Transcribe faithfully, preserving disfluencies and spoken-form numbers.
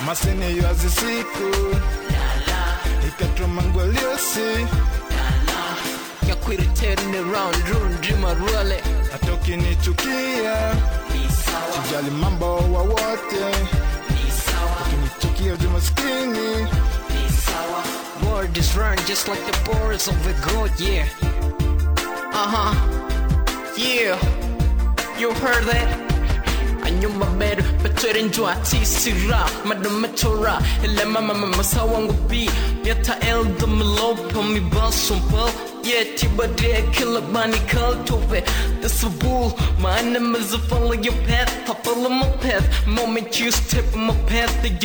Masini yuazi siku Ikatro mangwaliosi Ya quit turning around Run dream arule Atoki nichukia Sijali mambo wa wote Ukinichukia ujumaskini Word is run just like the borders of a god, yeah. Uh-huh. Yeah. You heard that? I knew my bed, but I didn't do a T-Sira Madam Matora, ele mama masa wangu bi Yata elda melopa mi basum pal Yeah, tibade killer bunny cultove That's a bull, my name is a follow your path I follow my path Moment you step on my path